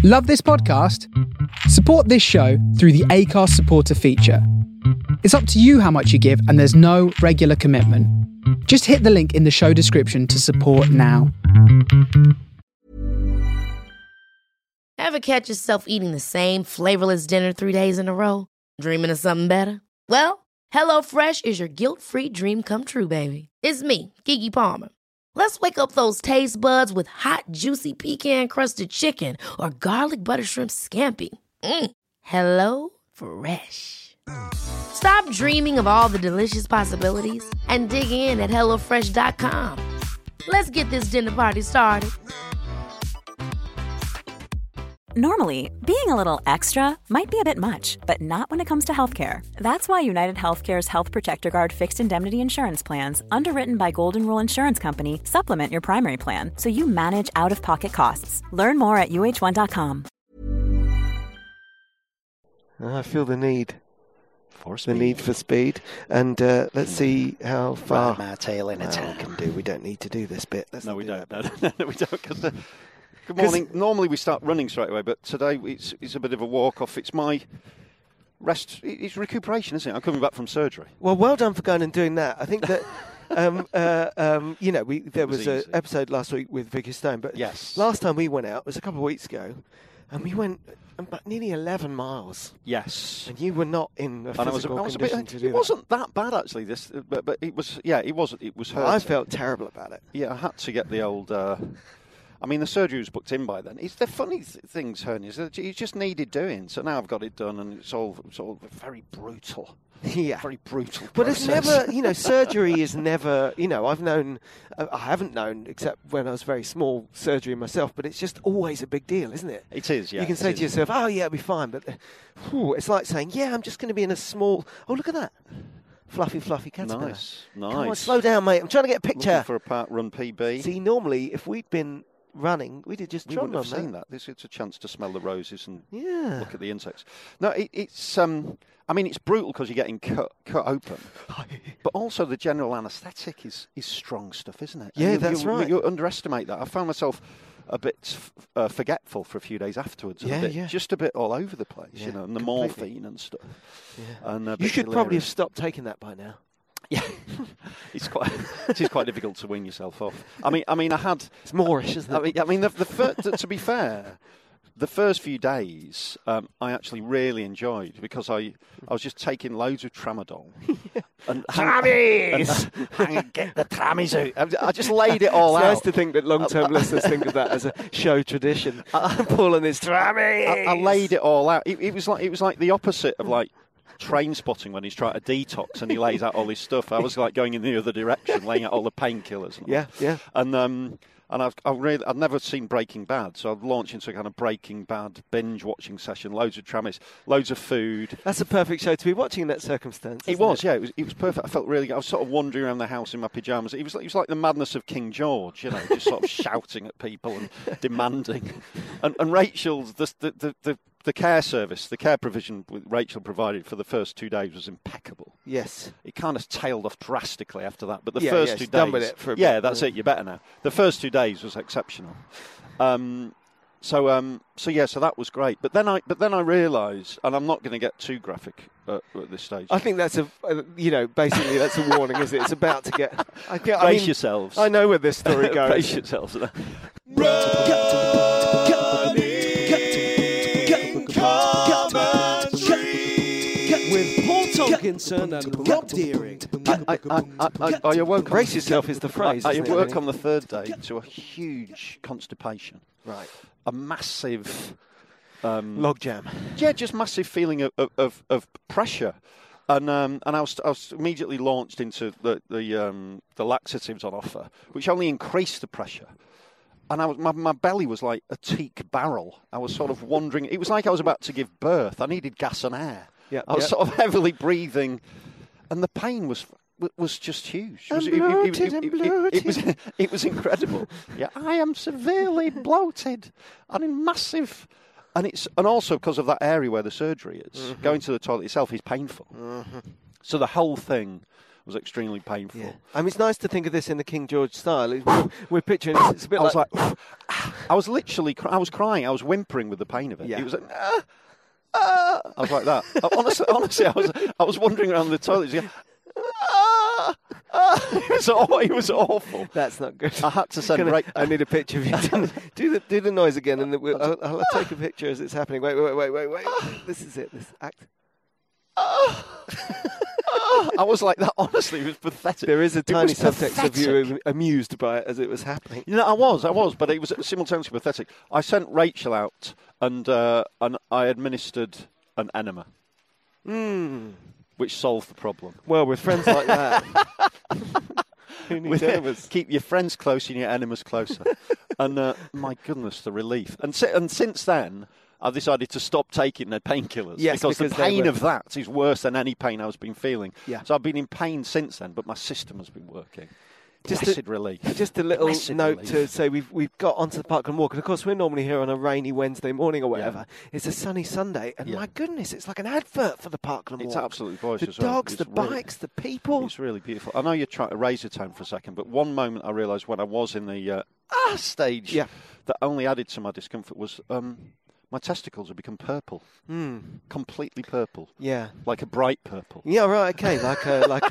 Love this podcast? Support this show through the Acast supporter feature. It's up to you how much you give, and there's no regular commitment. Just hit the link in the show description to support now. Ever catch yourself eating the same flavorless dinner 3 days in a row? Dreaming of something better? Well, HelloFresh is your guilt-free dream come true, baby. It's me, Keke Palmer. Let's wake up those taste buds with hot, juicy pecan-crusted chicken or garlic butter shrimp scampi. Hello Fresh. Stop dreaming of all the delicious possibilities and dig in at HelloFresh.com. Let's get this dinner party started. Normally, being a little extra might be a bit much, but not when it comes to healthcare. That's why United Healthcare's Health Protector Guard fixed indemnity insurance plans, underwritten by Golden Rule Insurance Company, supplement your primary plan so you manage out-of-pocket costs. Learn more at UH1.com. I feel the need for speed. And let's see how far our tail in it. We can do. We don't need to do this bit. No, we don't. No, we don't. Cause good morning. Normally we start running straight away, but today it's a bit of a walk-off. It's my rest. It's recuperation, isn't it? I'm coming back from surgery. Well done for going and doing that. I think that, there was an episode last week with Vicky Stone, but yes, last time we went out was a couple of weeks ago, and we went about nearly 11 miles. Yes. And you were not in a physical condition to do that. It wasn't that bad, actually, but it was, it wasn't. It was hurting. I felt terrible about it. Yeah, I had to get the old... the surgery was booked in by then. It's the funny things, hernias, that you just needed doing. So now I've got it done, and it's all very brutal. Yeah. Very brutal. But it's never, surgery is never, I haven't known, except when I was very small, surgery myself, but it's just always a big deal, isn't it? It is, yeah. You can say to yourself, oh, yeah, it'll be fine, but it's like saying, yeah, I'm just going to be in a small, oh, look at that. Fluffy caterpillar. Nice. Come on, slow down, mate. I'm trying to get a picture. Looking for a part run PB. See, normally, if we'd been running, we'd have just we trodden wouldn't on have seen that. This is a chance to smell the roses and yeah, look at the insects. No, it's brutal because you're getting cut open, but also the general anaesthetic is strong stuff, isn't it? Yeah, that's right. You underestimate that. I found myself a bit forgetful for a few days afterwards. Just a bit all over the place, and the completely. Morphine and stuff. Yeah. And you should probably have stopped taking that by now. Yeah, it is quite difficult to wean yourself off. It's Moorish, isn't it? To be fair, the first few days I actually really enjoyed because I was just taking loads of tramadol. And get the trammies out. I just laid it all out. It's nice to think that long-term listeners think of that as a show tradition. Paul and his trammies. I laid it all out. It was like the opposite of like Train Spotting when he's trying to detox and he lays out all his stuff. I was like going in the other direction, laying out all the painkillers. Yeah. And I've never seen Breaking Bad, so I've launched into a kind of Breaking Bad binge watching session. Loads of trammies, loads of food. That's a perfect show to be watching in that circumstance. It was. It was perfect. I felt really good. I was sort of wandering around the house in my pajamas. It was like the madness of King George, just sort of shouting at people and demanding. And Rachel's the care service, the care provision Rachel provided for the first 2 days was impeccable. Yes. It kind of tailed off drastically after that, but the first 2 days... done with it for a bit. That's it, you're better now. The first 2 days was exceptional. So that was great. But then I realised, and I'm not going to get too graphic at this stage. I think that's basically that's a warning, isn't it? It's about to get... Brace yourselves. I know where this story goes. Brace yourselves. With Paul Tomkinson and Rob Deering. I awoke. Brace yourself is the phrase. I awoke on the third day to a huge constipation. Right. A massive logjam. Yeah, just massive feeling of pressure. And I was immediately launched into the laxatives on offer, which only increased the pressure. And my belly was like a teak barrel. I was sort of wondering. It was like I was about to give birth. I needed gas and air. Yeah, I was sort of heavily breathing, and the pain was just huge. It was incredible. Yeah, I am severely bloated and in massive. And also because of that area where the surgery is, going to the toilet itself is painful. Mm-hmm. So the whole thing was extremely painful. Yeah. It's nice to think of this in the King George style. We're picturing it's a bit I was like I was literally, I was crying. I was whimpering with the pain of it. Yeah. It was like, I was like that. Honestly, I was wandering around the toilet. It was awful. That's not good. I had to send. I need a picture of you. do the noise again, and I'll take a picture as it's happening. Wait. This is it. This act. I was like that. Honestly, it was pathetic. There is a tiny subtext pathetic. of you amused by it as it was happening. You know, I was, but it was simultaneously pathetic. I sent Rachel out, and I administered an enema, which solved the problem. Well, with friends like that, who needs enemas? Keep your friends close and your enemas closer. And my goodness, the relief. And since then, I've decided to stop taking their painkillers. Yes, because the because pain of that is worse than any pain I've been feeling. Yeah. So I've been in pain since then, but my system has been working. Blessed relief. Just a little Blessed note relief. to say we've got onto the Parkland Walk, and of course we're normally here on a rainy Wednesday morning or whatever. Yeah. It's a sunny Sunday, and my goodness, it's like an advert for the Parkland Walk. It's absolutely gorgeous. The dogs, the bikes, the people. It's really beautiful. I know you're trying to raise the tone for a second, but one moment I realised when I was in the stage that only added to my discomfort was my testicles have become purple, completely purple. Yeah, like a bright purple. Yeah, right. Okay, like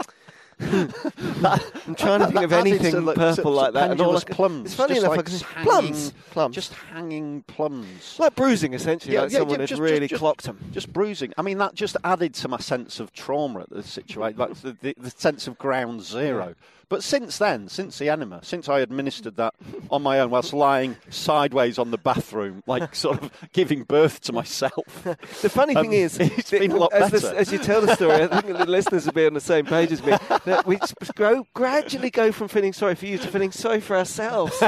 I'm trying to think of anything purple like that. And all plums. It's funny enough, plums, just hanging plums, like bruising essentially. Like someone had really clocked them. Just bruising. I mean, that just added to my sense of trauma at the situation, like the sense of ground zero. Yeah. But since then, since the enema, since I administered that on my own whilst lying sideways on the bathroom, like sort of giving birth to myself. The funny thing is, it's been a lot better. As you tell the story, I think the listeners will be on the same page as me, that we gradually go from feeling sorry for you to feeling sorry for ourselves.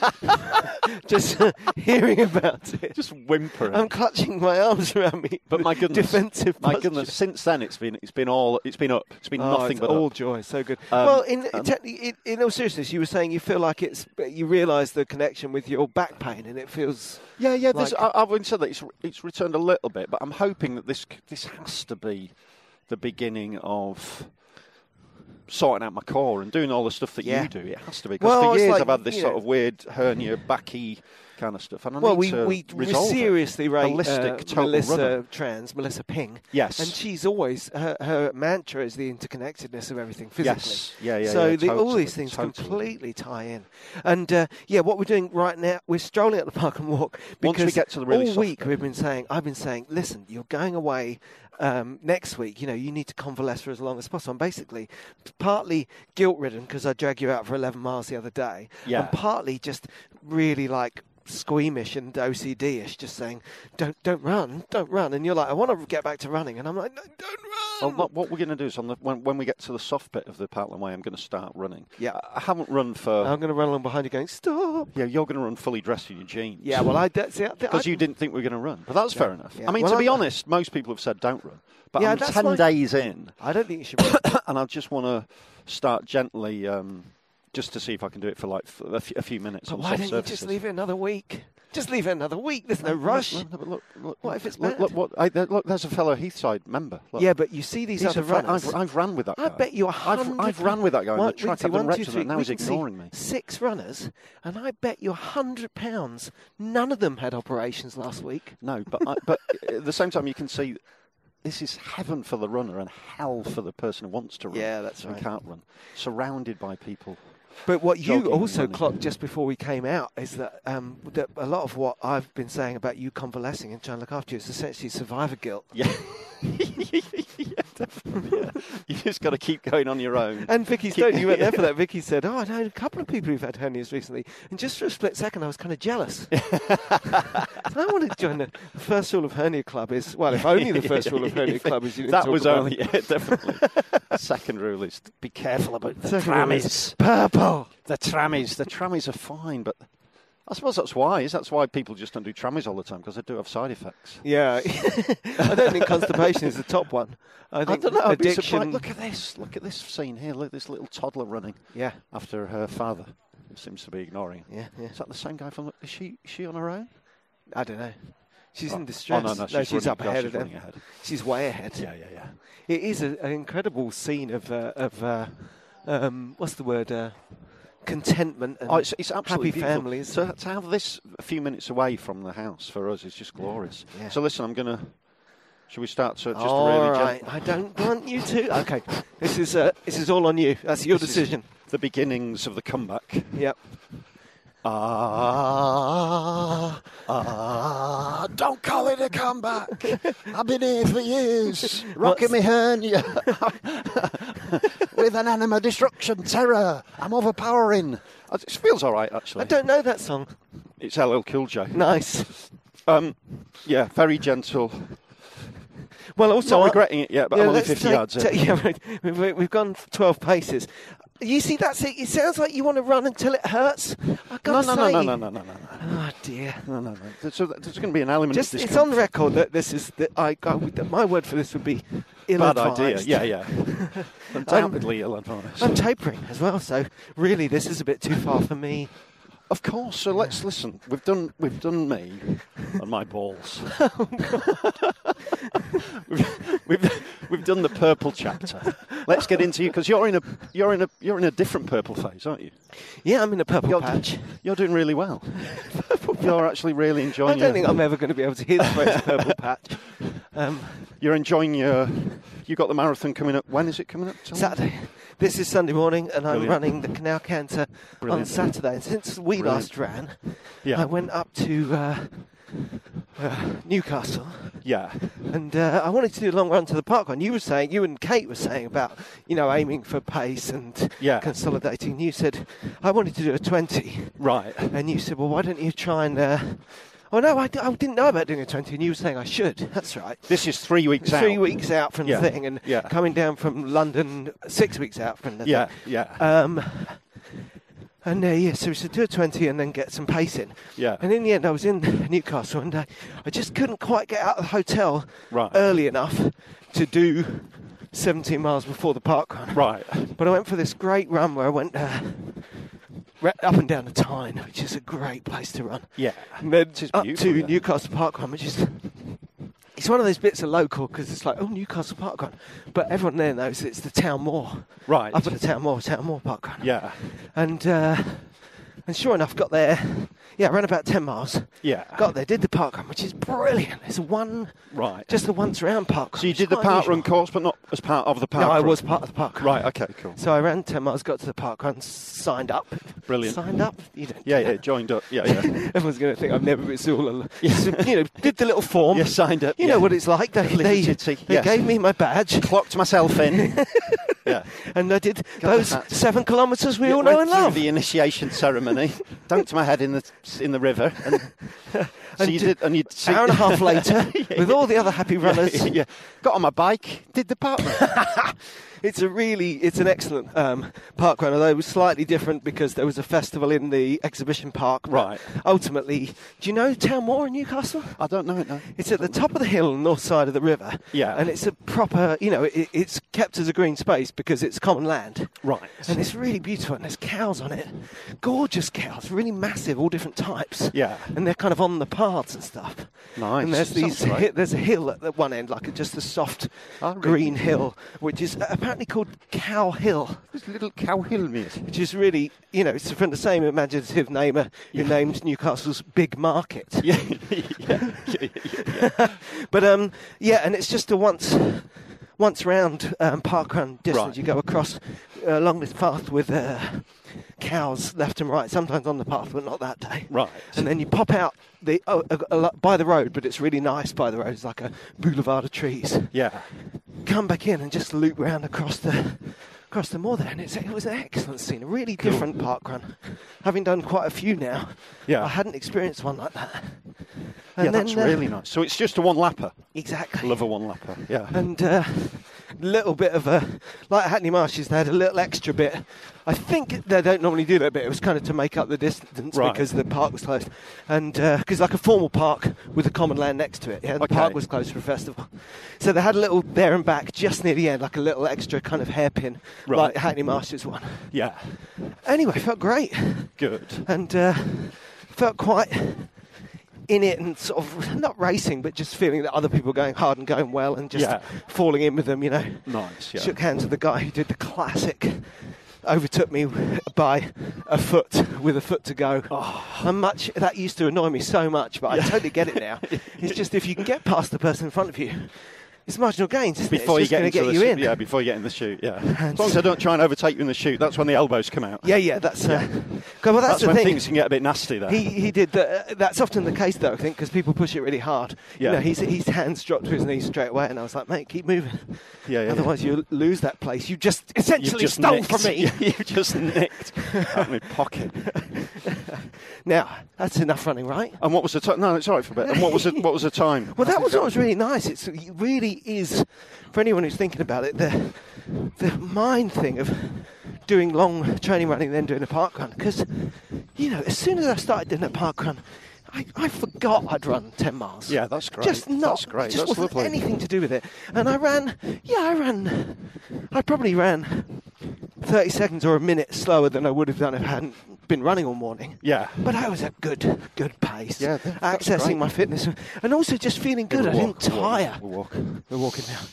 Just hearing about it. Just whimpering. I'm clutching my arms around me. But my goodness. Defensive posture. My goodness, since then it's been up. It's been nothing but all up. Joy. So good. Well, in all seriousness, you were saying you feel like you realise the connection with your back pain, and it feels. Yeah. Like I've been said that it's returned a little bit, but I'm hoping that this has to be the beginning of sorting out my core and doing all the stuff that you do. It has to be, because for years I've had this sort of weird hernia, backy kind of stuff, and I need to resolve seriously rate Melissa Ping. Yes, and she's always her mantra is the interconnectedness of everything physically. Yes, So all these things completely tie in. And what we're doing right now, we're strolling at the Parkland Walk because once we get to the really all week I've been saying, listen, you're going away next week. You need to convalesce for as long as possible. I'm basically partly guilt-ridden because I dragged you out for 11 miles the other day, and partly just really like squeamish and OCD-ish, just saying, don't run, and you're like, I want to get back to running, and I'm like, no, don't run. Well, what we're going to do is when we get to the soft bit of the Parkland Way, I'm going to start running. Yeah, I haven't run for. I'm going to run along behind you, going, stop. Yeah, you're going to run fully dressed in your jeans. Yeah, well, because you didn't think we were going to run, but that's fair enough. Yeah. I mean, to be honest, most people have said don't run, but I'm 10 days in. I don't think you should run. And I just want to start gently, just to see if I can do it for like a few minutes. But why don't you just leave it another week? Just leave it another week. There's no rush. Look, what if it's bad? Look, there's a fellow Heathside member. Look. Yeah, but you see these other runners. I've ran with that guy. I bet you 100. I've ran with that guy on the track. I've done reps with him. Now he's ignoring me. 6 runners, and I bet you £100. None of them had operations last week. No, but at the same time, you can see this is heaven for the runner and hell for the person who wants to run. Yeah, that's right. And can't run. Surrounded by people. But what you also clocked just before we came out is that, that a lot of what I've been saying about you convalescing and trying to look after you is essentially survivor guilt. Yeah. Yeah, definitely. Yeah. You just got to keep going on your own. And Vicky Stone, you went there for that. Vicky said, I know a couple of people who've had hernias recently. And just for a split second, I was kind of jealous. I want to join the first rule of hernia club is, well, if only the first rule of hernia club is you that was only, definitely. The second rule is be careful about the trammies. Purple. The trammies are fine, but I suppose that's why people just don't do trammies all the time, because they do have side effects. Yeah. I don't think constipation is the top one. I think don't know. Addiction. Look at this scene here. Look at this little toddler running. Yeah. After her father, who seems to be ignoring. Yeah. Is that the same guy from? Is she on her own? I don't know. She's in distress. Oh, no, she's up ahead of them. Ahead. She's way ahead. Yeah. It is an incredible scene of what's the word? contentment and it's absolutely happy beautiful. families. So to have this a few minutes away from the house for us is just glorious. Yeah. So listen, should we start to just all really right. I don't want you to. Okay, this is all on you. That's your decision. The beginnings of the comeback. Yep. Don't call it a comeback. I've been here for years, rocking me hernia with an anima destruction terror. I'm overpowering. It feels all right, actually. I don't know that song. It's LL Cool J. Nice. Yeah, very gentle. Well, also Not regretting it yet, but I'm only 50 yards in. Yeah, we've gone 12 paces. You see, that's it. It sounds like you want to run until it hurts. No. Oh dear. No. So there's going to be an element of discomfort. It's on record that this is my word for this would be ill-advised. Bad idea. Yeah. Undoubtedly ill-advised. I'm tapering as well, so really this is a bit too far for me. Of course. So let's listen. We've done me and my balls. we've done the purple chapter. Let's get into you because you're in a different purple phase, aren't you? Yeah, I'm in a purple patch. You're doing really well. You're actually really enjoying. I don't think I'm ever going to be able to hear the phrase purple patch. You're enjoying you got the marathon coming up. When is it coming up? Saturday. This is Sunday morning, and I'm running the Canal Canter on Saturday. And since we last ran, I went up to Newcastle. Yeah. And I wanted to do a long run to the parkrun. You and Kate were saying about, aiming for pace and consolidating. You said, I wanted to do a 20. Right. And you said, well, why don't you try and... Oh, no, I didn't know about doing a 20, and you were saying I should. That's right. This is 3 weeks out. 3 weeks out from the thing, and coming down from London 6 weeks out from the thing. Yeah. So we said do a 20 and then get some pace in. Yeah. And in the end, I was in Newcastle, and I just couldn't quite get out of the hotel early enough to do 17 miles before the parkrun. Right. But I went for this great run where I went... up and down the Tyne, which is a great place to run. Yeah. And then up to Newcastle Parkrun, which is... It's one of those bits of local, because it's like, Newcastle Parkrun. But everyone there knows it's the Town Moor. Right. Up at the Town Moor Parkrun. Yeah. And sure enough, got there... Yeah, ran about 10 miles. Yeah. Got there, did the parkrun, which is brilliant. It's just the once round parkrun. So you did the parkrun course, but not as part of the parkrun? No, I was part of the parkrun. Right, okay, cool. So I ran 10 miles, got to the parkrun, signed up. Brilliant. Signed up? You don't joined up. Yeah. Everyone's going to think I've never been so alone. Did the little form. Yeah, signed up. You know what it's like. They gave me my badge. Clocked myself in. Yeah. And I did those 7 kilometres we all know and love. The initiation ceremony. Dunked my head in the river. So you did, and you'd hour and a half later, with all the other happy runners. Got on my bike, did the parkrun. It's an excellent parkrun, although it was slightly different because there was a festival in the exhibition park. Right. Ultimately, do you know Town Moor in Newcastle? I don't know it, no. It's at the top of the hill, north side of the river. Yeah. And it's a proper, it's kept as a green space because it's common land. Right. And it's really beautiful, and there's cows on it. Gorgeous cows, really massive, all different types. Yeah. And they're kind of on the paths and stuff. Nice. And there's a hill at one end, like just a soft green hill, which is apparently called Cow Hill. This little Cow Hill, mate. Which is really, it's from the same imaginative namer who named Newcastle's Big Market. Yeah. But, and it's just a once round parkrun distance. Right. You go across along this path with cows left and right, sometimes on the path, but not that day. Right. And then you pop out by the road, but it's really nice by the road. It's like a boulevard of trees. Yeah. Come back in and just loop round across the moor there, and it was an excellent scene, a really different parkrun. Having done quite a few now, I hadn't experienced one like that. And that's really nice. So it's just a one-lapper? Exactly. Love a one-lapper, yeah. And a little bit of like Hackney Marshes, they had a little extra bit. I think they don't normally do that bit. It was kind of to make up the distance because the park was closed. And because like a formal park with the common land next to it. Yeah, the park was closed for a festival. So they had a little there and back just near the end, like a little extra kind of hairpin, like Hackney Marshes one. Yeah. Anyway, felt great. Good. And felt quite in it and sort of not racing, but just feeling that other people were going hard and going well and just falling in with them, Nice, yeah. Shook hands with the guy who did the classic overtook me by a foot with a foot to go. That used to annoy me so much, but I totally get it now. It's just if you can get past the person in front of you, it's marginal gains, isn't before it? It's you just get going to get you in. Yeah, before you get in the chute, As long as I don't try and overtake you in the chute, that's when the elbows come out. Yeah, that's... well, that's the when thing. things can get a bit nasty there. He did that's often the case, though, I think, because people push it really hard. Yeah. His hands dropped to his knees straight away, and I was like, mate, keep moving. Yeah. Otherwise, you'll lose that place. You just essentially stole nicked. from me. You've just nicked out of my pocket. Now, that's enough running, right? And what was the time? No, it's all right for a bit. And what was the time? Well, that was what was really nice. It really is, for anyone who's thinking about it, the mind thing of doing long training running, then doing a park run. Because, as soon as I started doing a park run, I forgot I'd run 10 miles. Yeah, that's great. That's great. Just that's wasn't lovely. anything to do with it. And I probably ran 30 seconds or a minute slower than I would have done if I hadn't been running all morning. Yeah. But I was at good pace. Yeah, that's accessing great. my fitness and also just feeling good. I didn't tire. We're walking now.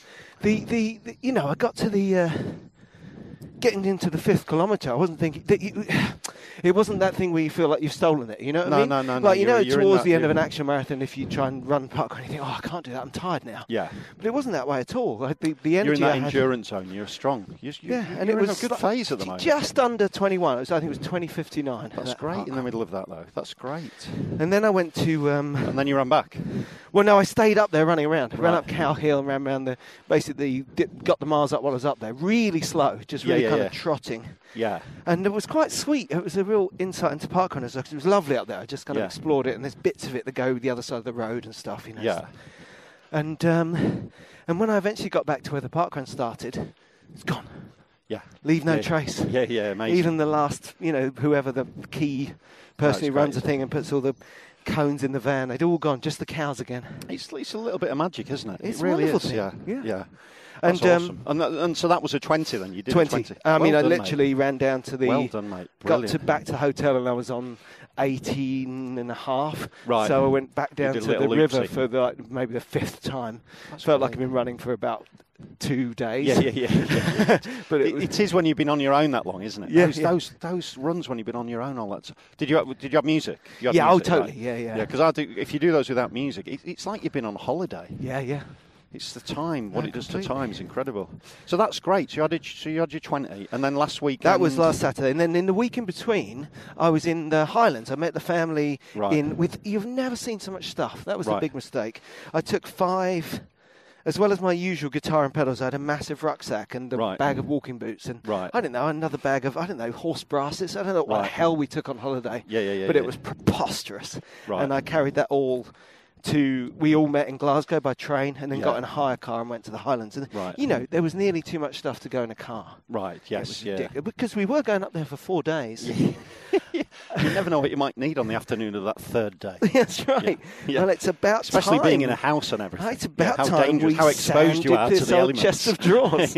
I got to the getting into the 5th kilometre. I wasn't thinking that it wasn't that thing where you feel like you've stolen it. You know what I mean? No. Like you're towards the end of an action marathon, if you try and run park and you think, I can't do that. I'm tired now. Yeah. But it wasn't that way at all. Like the energy. You're in that I had, endurance zone. You're strong. and it you're was in a good phase at the moment. Just under 21. I think it was 20:59. That's great in the middle of that, though. That's great. And then I went to. And then you ran back. Well, no, I stayed up there running around. Right. Ran up Cow Hill and ran around got the miles up while I was up there. Really slow, just really kind of trotting. Yeah. And it was quite sweet. It was a real insight into park runners. It was lovely up there. I just kind of explored it, and there's bits of it that go the other side of the road and stuff, Yeah. And when I eventually got back to where the park run started, it's gone. Yeah. Leave no trace. Yeah, amazing. Even the last, whoever the key person who runs the thing and puts all the cones in the van, they'd all gone, just the cows again. It's a little bit of magic, isn't it? It's it really wonderful is. thing. Yeah. And That's awesome. And so that was a 20 then. You did 20. I literally ran down to the. Well done, mate. Got back to the hotel and I was on 18 and a half. Right. So I went back down to the river for maybe the 5th time. Felt like I've been running for about 2 days. Yeah. But it is when you've been on your own that long, isn't it? Yeah. Those runs when you've been on your own all that time. Did you have music? You had yeah, music, totally. Right? Yeah. Yeah, because if you do those without music, it's like you've been on holiday. Yeah. It's the time. What it does to time is incredible. So that's great. So you had your 20, and then last week. That was last Saturday, and then in the week in between, I was in the Highlands. I met the family you've never seen so much stuff. That was the big mistake. I took 5. As well as my usual guitar and pedals, I had a massive rucksack and a bag of walking boots and I don't know, another bag of horse brasses. I don't know what the hell we took on holiday. But it was preposterous. Right. And I carried that all we all met in Glasgow by train and then got in a hire car and went to the Highlands. And there was nearly too much stuff to go in a car. Right. Yes. Because we were going up there for 4 days. You never know what you might need on the afternoon of that 3rd day. That's right. Yeah. Well, it's about especially time. being in a house and everything. It's about how time dangerous, how exposed you are to the elements. Chest of drawers.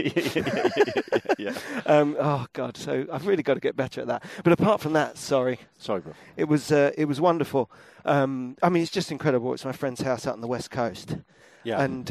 Yeah. Oh God! So I've really got to get better at that. But apart from that, sorry, bro. It was wonderful. It's just incredible. It's my friend's house out on the west coast. Yeah. And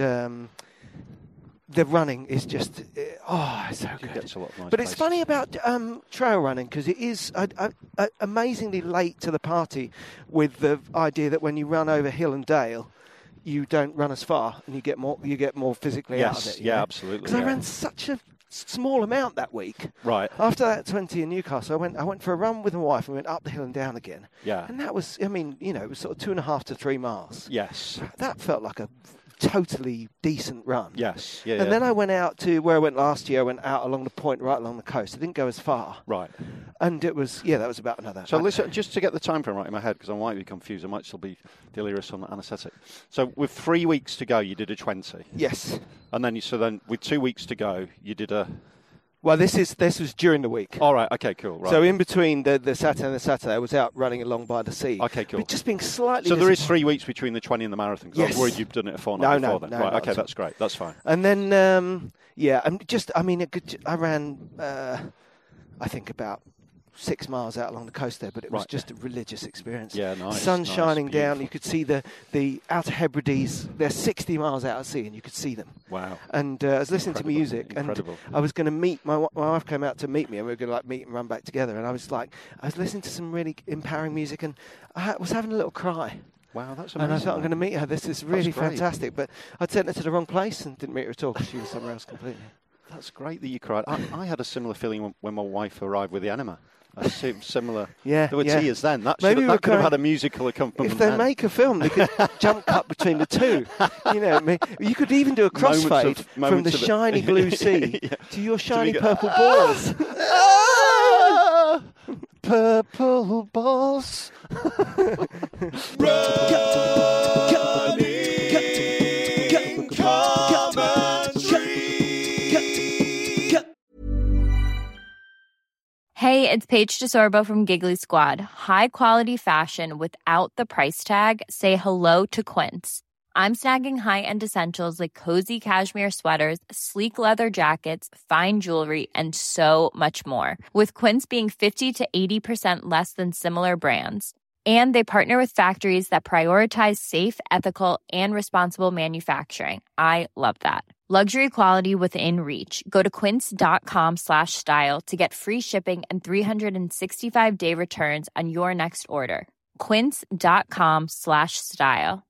the running is just it's so good. Gets a lot of nice but it's places. funny about trail running because it is amazingly late to the party with the idea that when you run over hill and dale, you don't run as far and you get more physically out of it. Yeah, absolutely. Because I ran such a small amount that week. Right. After that 20 in Newcastle, I went for a run with my wife and went up the hill and down again. Yeah. And that was, it was sort of 2.5 to 3 miles. Yes. That felt like a totally decent run. Yes. And then I went out to where I went last year. I went out along the point right along the coast. I didn't go as far. Right. And it was, that was about another. So listen, just to get the time frame right in my head, because I might be confused. I might still be delirious on the anaesthetic. So with 3 weeks to go, you did a 20. Yes. And then with 2 weeks to go, you did a. Well, this was during the week. All right. Okay. Cool. Right. So in between the Saturday and the Saturday, I was out running along by the sea. Okay. Cool. But just being slightly. So there is 3 weeks betwing the 20 and the marathon. Yes. I was worried you'd done it a fortnight before then. No, right. Okay. That's great. That's fine. And then I ran. I think about 6 miles out along the coast there, but it was just a religious experience. Yeah, nice. Sun shining beautiful. down. You could see the Outer Hebrides. They're 60 miles out at sea, and you could see them. Wow. And I was listening to music, and I was going to meet my wife. Came out to meet me, and we were going to meet and run back together. And I was listening to some really empowering music, and I was having a little cry. Wow, that's amazing. And I thought, I'm going to meet her. This is really fantastic. But I'd sent her to the wrong place and didn't meet her at all because she was somewhere else completely. That's great that you cried. I had a similar feeling when my wife arrived with the enema. Similar. Yeah, there were tears then. That could have had a musical accompaniment. If they make a film, they could jump cut between the two. You could even do a crossfade from the shiny blue sea to your shiny purple balls. Purple balls. Hey, it's Paige DeSorbo from Giggly Squad. High quality fashion without the price tag. Say hello to Quince. I'm snagging high-end essentials like cozy cashmere sweaters, sleek leather jackets, fine jewelry, and so much more. With Quince being 50 to 80% less than similar brands. And they partner with factories that prioritize safe, ethical, and responsible manufacturing. I love that. Luxury quality within reach. Go to quince.com/style to get free shipping and 365-day returns on your next order. Quince.com/style.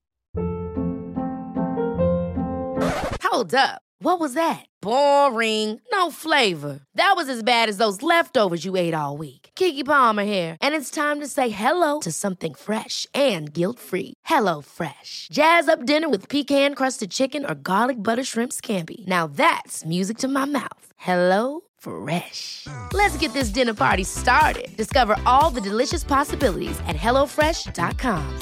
Hold up. What was that? Boring. No flavor. That was as bad as those leftovers you ate all week. Keke Palmer here, and it's time to say hello to something fresh and guilt-free. Hello Fresh. Jazz up dinner with pecan-crusted chicken or garlic butter shrimp scampi. Now that's music to my mouth. Hello Fresh. Let's get this dinner party started. Discover all the delicious possibilities at hellofresh.com.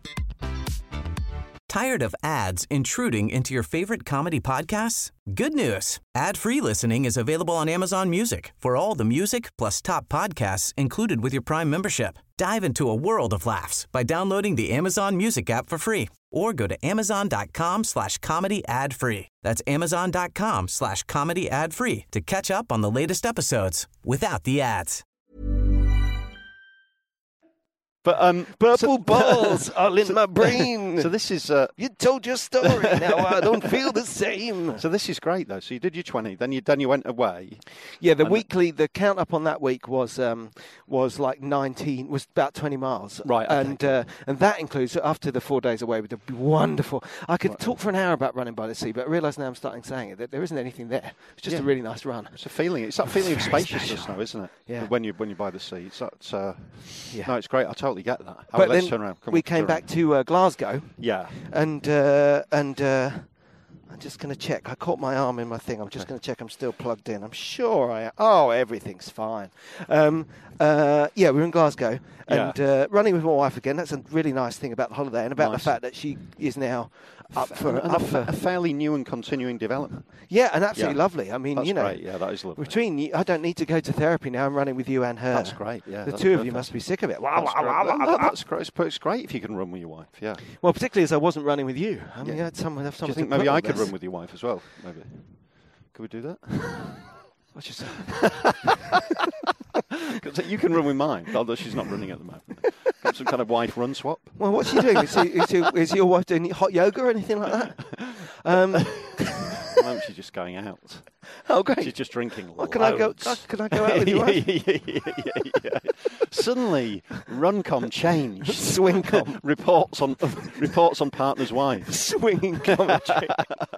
Tired of ads intruding into your favorite comedy podcasts? Good news. Ad-free listening is available on Amazon Music for all the music plus top podcasts included with your Prime membership. Dive into a world of laughs by downloading the Amazon Music app for free or go to amazon.com/comedy ad-free. That's amazon.com/comedy ad-free to catch up on the latest episodes without the ads. But purple balls all in my brain. So this is you told your story. Now I don't feel the same. So this is great though. So you did your 20, then you went away. Yeah, the count up on that week was like 19, was about 20 miles. Right. Okay. And that includes after the 4 days away, would be wonderful. I could talk for an hour about running by the sea, but I realise now I'm starting saying it that there isn't anything there. It's just a really nice run. It's a feeling. It's that feeling of spaciousness now, isn't it? Yeah. When you're by the sea, it's that. No, it's great. I totally get that. But let's then turn around. we came back to Glasgow. Yeah. And I'm just going to check. I caught my arm in my thing. I'm just going to check I'm still plugged in. I'm sure I am. Oh, everything's fine. Yeah, we're in Glasgow and running with my wife again. That's a really nice thing about the holiday and about the fact that she is now up for a fairly new and continuing development. Yeah, and absolutely lovely. I mean, that's great. Yeah, that is lovely. Between you, I don't need to go to therapy now. I'm running with you and her. That's great. Yeah, the two of you must be sick of it. That's great. It's great if you can run with your wife. Yeah. Well, particularly as I wasn't running with you. I mean, I had someone. Do you think maybe I could run with your wife as well? Maybe. Could we do that? What's your Because you can run with mine, although she's not running at the moment. Got some kind of wife run swap. Well, what's she doing? Is your wife doing hot yoga or anything like that? At the moment, she's just going out. Oh, great. She's just drinking. Can I go out with your wife? Yeah. Suddenly, Runcom changed. Swingcom. reports on partner's wives. Swinging commentary.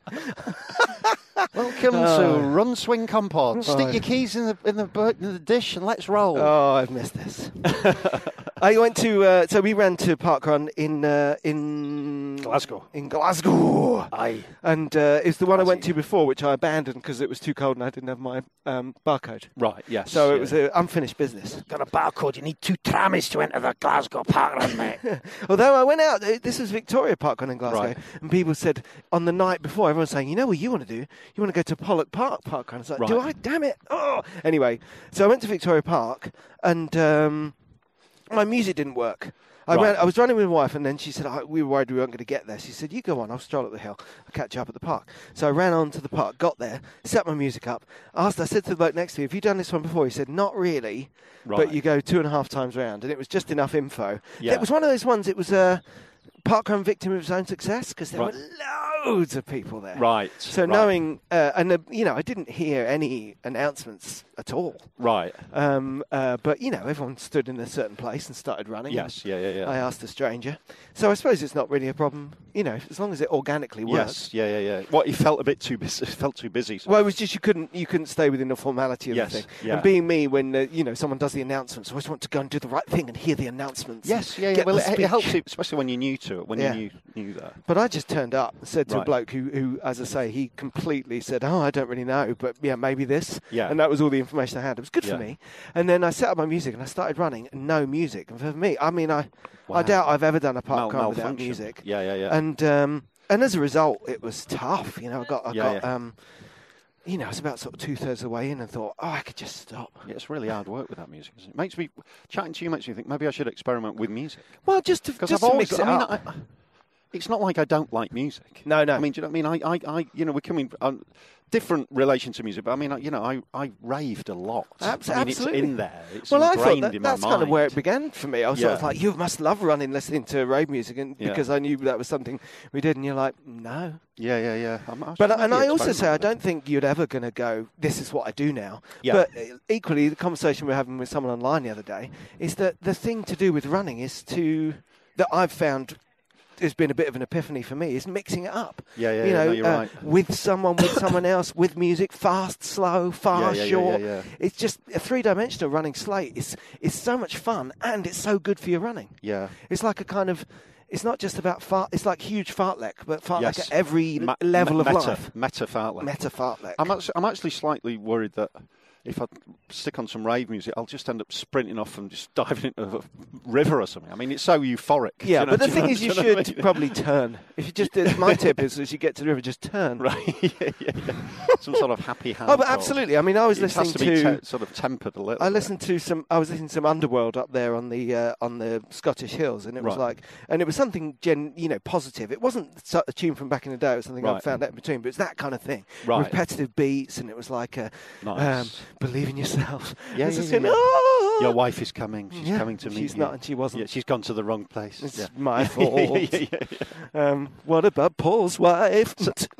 Welcome to Run Swing Compod. Stick your keys in the dish and let's roll. Oh, I've missed this. I went to so we ran to Parkrun in Glasgow. In Glasgow. Aye. And it's the one I went to before, which I abandoned because it was too cold and I didn't have my barcode. Right. Yes. So it was unfinished business. Got a barcode. You need 2 trammies to enter the Glasgow Parkrun, mate. Although I went out, this was Victoria Parkrun in Glasgow, right. and people said on the night before, everyone's saying, you know what you want to do? You want to go to Pollock Park Parkrun. It's like, do I? Damn it! Oh, anyway, so I went to Victoria Park, and my music didn't work. I was running with my wife, and then she said, we were worried we weren't going to get there. She said, you go on, I'll stroll up the hill. I'll catch you up at the park. So I ran on to the park, got there, set my music up. I said to the bloke next to me, have you done this one before? He said, not really, but you go 2.5 times round. And it was just enough info. Yeah. It was one of those ones, it was a parkrun victim of his own success, because there were loads of people there. Right. So knowing, I didn't hear any announcements at all. Right. But, everyone stood in a certain place and started running. Yes, yeah. I asked a stranger. So I suppose it's not really a problem, as long as it organically works. Yes, yeah. What, he felt a bit too busy. Felt too busy. Well, it was just you couldn't stay within the formality of the thing. Yeah. And being me, when someone does the announcements, I always want to go and do the right thing and hear the announcements. Yes, yeah. Well, it helps, especially when you're new to it, when you knew that. But I just turned up and said to a bloke who, as I say, he completely said, I don't really know, but maybe this. Yeah. And that was all the information I had. It was good for me. And then I set up my music and I started running, and no music. And for me, I doubt I've ever done a parkrun without music. Yeah. And as a result, it was tough. I was about sort of 2/3 of the way in and thought, I could just stop. Yeah, it's really hard work with that music, isn't it? Chatting to you makes me think maybe I should experiment with music. Well, just to mix it up. It's not like I don't like music. No. I mean, do you know what I mean? We're coming different relation to music, but I mean, I raved a lot. Absolutely. I mean, it's in there. It's I ingrained thought in my that's mind. kind of where it began for me. I was sort of like, you must love running, listening to rave music, and because I knew that was something we did, and you're like, no. Yeah. I also say, I don't think you're ever going to go, this is what I do now. Yeah. But equally, the conversation we were having with someone online the other day is that the thing to do with running that I've found has been a bit of an epiphany for me, is mixing it up. Yeah, you're right. With someone else, with music, fast, slow, fast, short. Yeah. It's just a 3-dimensional running slate. It's so much fun, and it's so good for your running. Yeah. It's like a kind of, it's not just about fart, it's like huge fartlek, but fartlek at every level of life. Meta fartlek. Meta fartlek. I'm actually slightly worried that if I stick on some rave music, I'll just end up sprinting off and just diving into a river or something. I mean, it's so euphoric. Yeah, but the thing is, you should probably turn. If you just, my tip is, as you get to the river, just turn. Right. Yeah. Some sort of happy hand. Oh, but absolutely. I mean, I was listening to sort of tempered a little. I was listening to some Underworld up there on the Scottish hills, and it was and it was something positive. It wasn't a tune from back in the day. It was something I found out in between, but it's that kind of thing. Right. Repetitive beats, and it was like nice. Believe in yourself. Yeah. Your wife is coming. She's coming to meet you. She's not, and she wasn't. Yeah, she's gone to the wrong place. It's my fault. What about Paul's wife?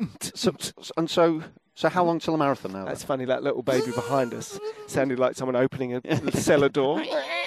So how long till the marathon now? That's funny. That little baby behind us sounded like someone opening a cellar door.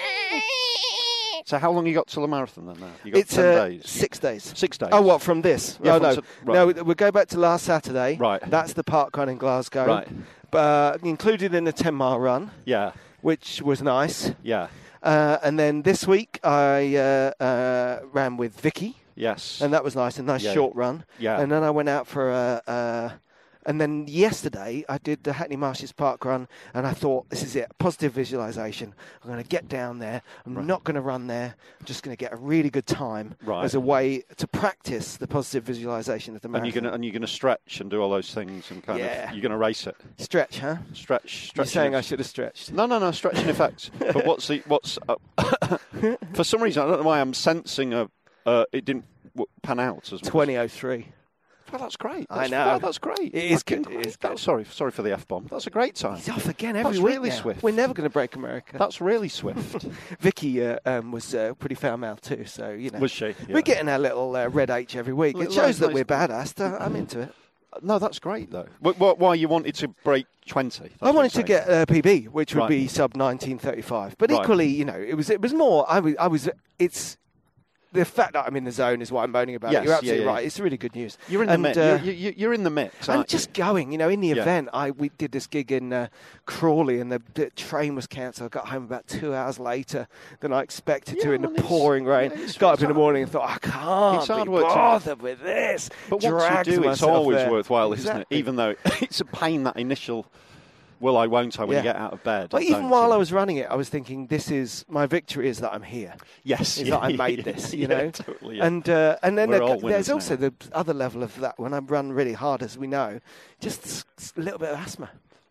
So how long you got till the marathon then? Now you got it's 10 days. 6 days. 6 days. Oh, what from this? Yeah, no. We'll go back to last Saturday. Right. That's the parkrun in Glasgow. Right. Included in a 10-mile run. Yeah. Which was nice. Yeah. And then this week I ran with Vicky. Yes. And that was nice, a nice short run. Yeah. And then I went out for and then yesterday I did the Hackney Marshes Park Run, and I thought, this is it, positive visualization. I'm going to get down there. I'm not going to run there. I'm just going to get a really good time as a way to practice the positive visualization of the marathon. And you're going to stretch and do all those things and kind of, you're going to race it. Stretch, huh? Stretch. You're saying I should have stretched. No, stretching effects. But for some reason, I don't know why I'm sensing it didn't pan out as much. 20:03. Well, that's great. I know. That's great. It is good. It is good. Sorry for the F-bomb. That's a great time. He's off again every week. That's really now. Swift. We're never going to break America. That's really swift. Vicky was pretty foul-mouthed too, so, Was she? Yeah. We're getting our little red H every week. It shows that we're badass. I'm into it. No, that's great, though. Why you wanted to break 20? I wanted to get a PB, which would be sub 19:35. But equally, it was more. It's the fact that I'm in the zone is what I'm moaning about. Yes, You're absolutely right. It's really good news. You're in the mix. You're in the mix. I'm just going. In the event, we did this gig in Crawley, and the train was cancelled. I got home about 2 hours later than I expected to in the pouring rain. Got up in the morning and thought, I can't be bothered with this. But once you do, it's always worthwhile, isn't it? Even though it's a pain, that initial... Will I, won't I, when you get out of bed. Well, even while I was running it, I was thinking, my victory is that I'm here. Yes. Is that I made this, Totally, yeah. And then there's also now. the other level of that. When I run really hard, as we know, just a little bit of asthma.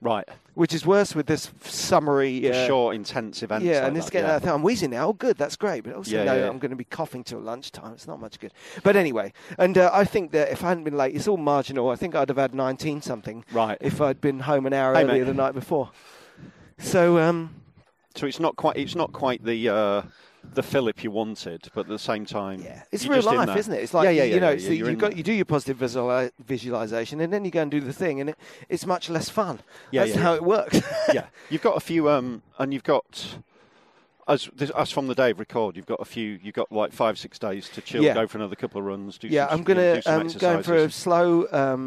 Right. Which is worse with this summery... short, intense events. Yeah, like and it's that, getting out of thing. I'm wheezing now. Oh, good, that's great. But also, I'm going to be coughing till lunchtime. It's not much good. But anyway, and I think that if I hadn't been late, it's all marginal. I think I'd have had 19-something if I'd been home an hour earlier the night before. So... So it's not quite the Philip you wanted, but at the same time, it's real life, isn't it? It's like you do your positive visualization, and then you go and do the thing, and it's much less fun. That's how it works. Yeah, you've got a few, and you've got as from the day of record, you've got a few. You've got like 5-6 days to chill, go for another couple of runs. I'm going for a slow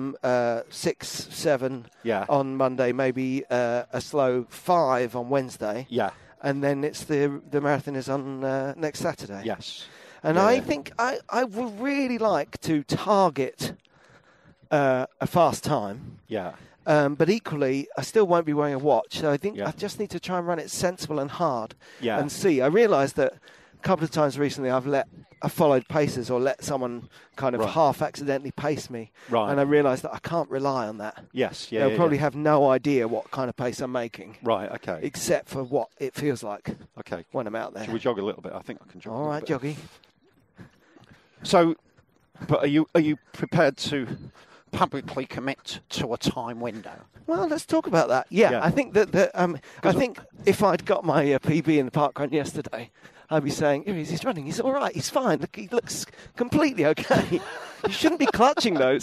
6-7 on Monday, maybe a slow 5 on Wednesday. Yeah. And then it's the marathon is on next Saturday. Yes. And I think I would really like to target a fast time. Yeah. But equally, I still won't be wearing a watch. So I think I just need to try and run it sensible and hard and see. I realised that a couple of times recently I followed paces or let someone kind of half accidentally pace me. Right. And I realised that I can't rely on that. Yes, They'll probably have no idea what kind of pace I'm making. Right, okay. Except for what it feels like when I'm out there. Should we jog a little bit? I think I can jog All right, joggy. So, but are you prepared to publicly commit to a time window? Well, let's talk about that. Yeah. I think that I think if I'd got my PB in the parkrun yesterday, I'd be saying, he's running, he's all right, he's fine. Look, he looks completely okay. You shouldn't be clutching those.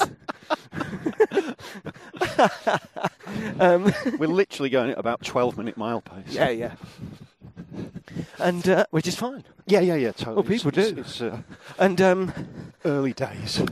We're literally going at about 12-minute mile pace. Yeah. And which is fine. Yeah, totally. Well, people do. It's and early days.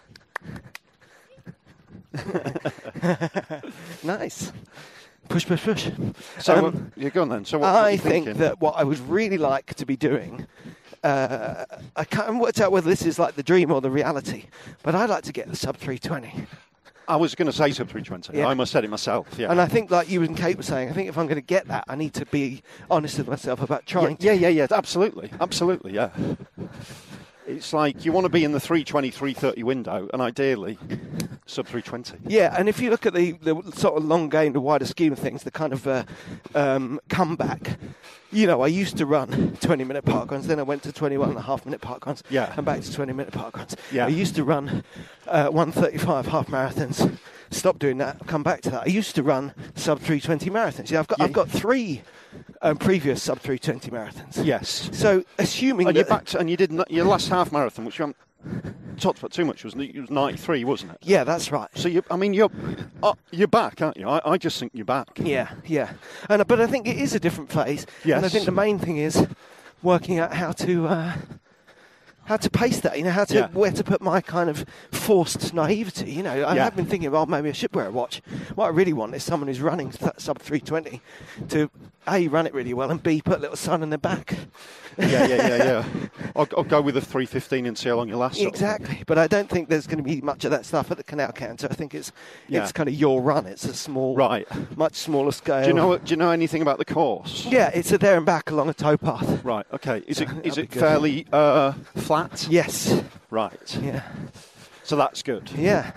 Nice. Push. So you're going then. So what I think that what I would really like to be doing, I can't work out whether this is like the dream or the reality, but I'd like to get the sub 320. I was going to say sub 320. Yeah. I almost said it myself. Yeah. And I think, like you and Kate were saying, I think if I'm going to get that, I need to be honest with myself about trying. Yeah. Absolutely. Yeah. It's like you want to be in the 320, 330 window, and ideally sub 320. Yeah, and if you look at the sort of long game, the wider scheme of things, the kind of comeback, I used to run 20-minute parkruns, then I went to 21.5-minute parkruns, and back to 20-minute parkruns. Yeah. I used to run 1:35 half marathons, stopped doing that, come back to that. I used to run sub 320 marathons. I've got 3 previous sub 320 marathons. Yes. So assuming and you're back to, and you did your last half marathon, which you haven't talked about too much, it was 93, wasn't it? Yeah, that's right. So you're back, aren't you? I just think you're back. Yeah. But I think it is a different phase. Yes. And I think the main thing is working out how to pace that, where to put my kind of forced naivety. I have been thinking, maybe I should wear a watch. What I really want is someone who's running sub 320 to A, run it really well, and B, put a little sun in their back. Yeah. I'll go with a 3:15 and see how long you last. Exactly, but I don't think there's going to be much of that stuff at the Canal Canter. I think it's kind of your run. It's a small, much smaller scale. Do you know anything about the course? Yeah, it's a there and back along a towpath. Right. Okay. Is it fairly flat? Yes. Right. Yeah. So that's good. Yeah.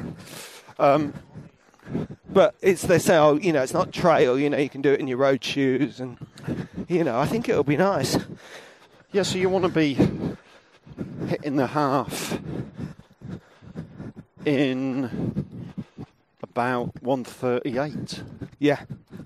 But they say, it's not trail, you can do it in your road shoes, and, I think it'll be nice. Yeah, so you want to be hitting the half in about 1:38. Yeah.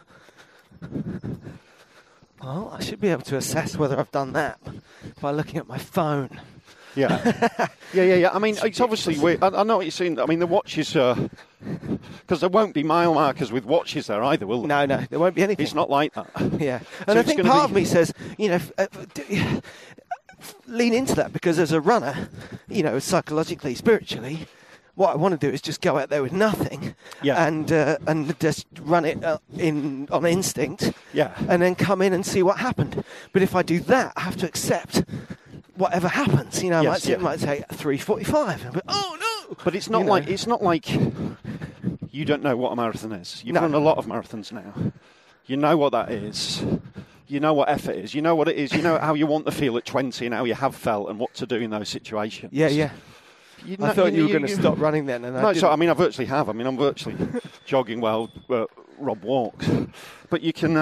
Well, I should be able to assess whether I've done that by looking at my phone. Yeah. Yeah. I mean, it's obviously weird. I know what you're saying. I mean, the watches because there won't be mile markers with watches there either, will there? No, there won't be anything. It's not like that. Yeah. And I think part of me says, lean into that, because as a runner, psychologically, spiritually, what I want to do is just go out there with nothing, and just run it on instinct, and then come in and see what happened. But if I do that, I have to accept whatever happens. It might say 3:45, but oh no! But it's not like you don't know what a marathon is. You've run a lot of marathons now. You know what that is. You know what effort is. You know what it is. You know how you want to feel at 20 and how you have felt and what to do in those situations. Yeah. I thought you were going to stop running then. And I virtually have. I'm virtually jogging well Rob walks, but you can.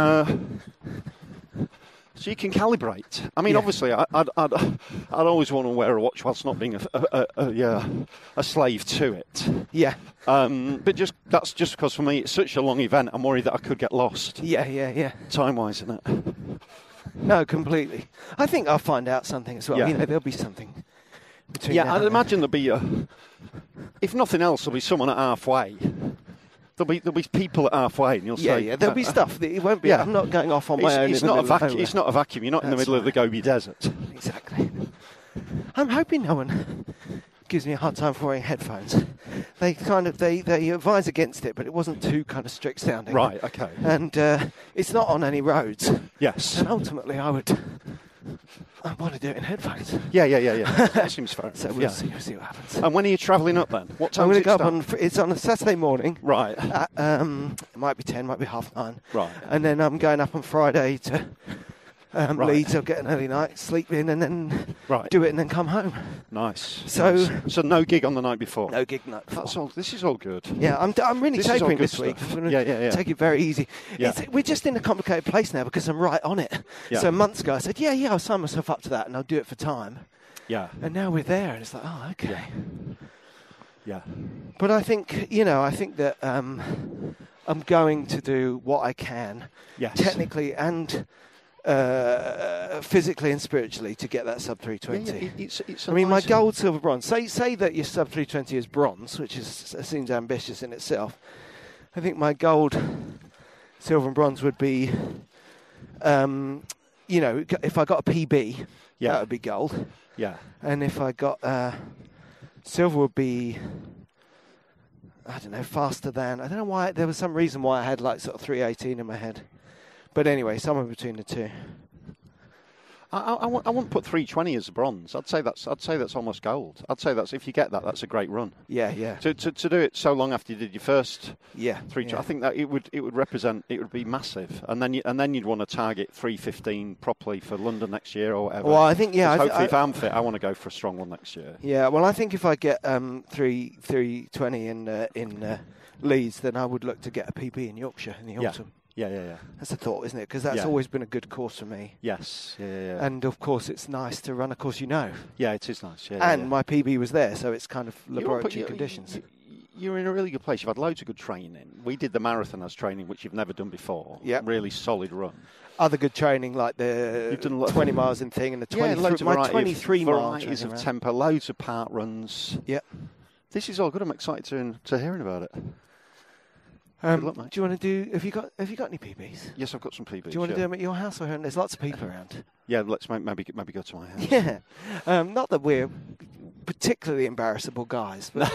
So you can calibrate. I mean, obviously, I'd always want to wear a watch whilst not being a slave to it. Yeah. But that's just because for me it's such a long event. I'm worried that I could get lost. Yeah. Time-wise, isn't it? No, completely. I think I'll find out something as well. Yeah. There'll be something between. Yeah, now I'd and imagine there'll be if nothing else, there'll be someone at halfway. There'll be people at halfway, and you'll say... Yeah, there'll be stuff. It won't be... I'm not going off on my own. It's not a vacuum. You're not in the middle of the Gobi Desert. Exactly. I'm hoping no one gives me a hard time for wearing headphones. They advise against it, but it wasn't too kind of strict sounding. Right, okay. And it's not on any roads. Yes. And ultimately I want to do it in headphones. Yeah. That seems fair. So we'll see what happens. And when are you travelling up then? What time I'm going to go start? up it's on a Saturday morning. Right. It might be 10, might be 9:30. Right. And then I'm going up on Friday to Leeds. I'll get an early night, sleep in, and then do it, and then come home. Nice. So no gig on the night before. No gig night before. That's all. This is all good. Yeah, I'm really tapering this week. I'm going to take it very easy. Yeah. We're just in a complicated place now because I'm right on it. Yeah. So months ago I said, I'll sign myself up to that and I'll do it for time. Yeah. And now we're there, and it's like, oh, okay. Yeah. But I think that I'm going to do what I can, technically and physically and spiritually, to get that sub 320. It's I mean, my gold, silver, bronze. Say that your sub 320 is bronze, which seems ambitious in itself. I think my gold, silver, and bronze would be, if I got a PB, that would be gold. Yeah. And if I got silver, would be, I don't know, faster than. I don't know why. There was some reason why I had like sort of 318 in my head. But anyway, somewhere between the two. I wouldn't put 320 as a bronze. I'd say that's almost gold. I'd say that's, if you get that, that's a great run. Yeah. To do it so long after you did your first 320, yeah. I think that it would be massive. And then you'd want to target 315 properly for London next year or whatever. Well, I think hopefully if I'm fit, I want to go for a strong one next year. Yeah. Well, I think if I get 320 in Leeds, then I would look to get a PB in Yorkshire in the autumn. Yeah. That's a thought, isn't it? Because that's always been a good course for me. Yes. Yeah. And of course, it's nice to run a course you know. Yeah, it is nice. Yeah. And my PB was there, so it's kind of laboratory conditions. You're in a really good place. You've had loads of good training. We did the marathon as training, which you've never done before. Yeah. Really solid run. Other good training, like the 20 miles in thing and the 23 miles of tempo, loads of part runs. Yeah. This is all good. I'm excited to hearing about it. Good luck, mate. Do you want to do? Have you got any PBs? Yes, I've got some PBs. Do you want to do them at your house or home? There's lots of people around. Yeah, let's maybe go to my house. Yeah, not that we're particularly embarrassable guys. But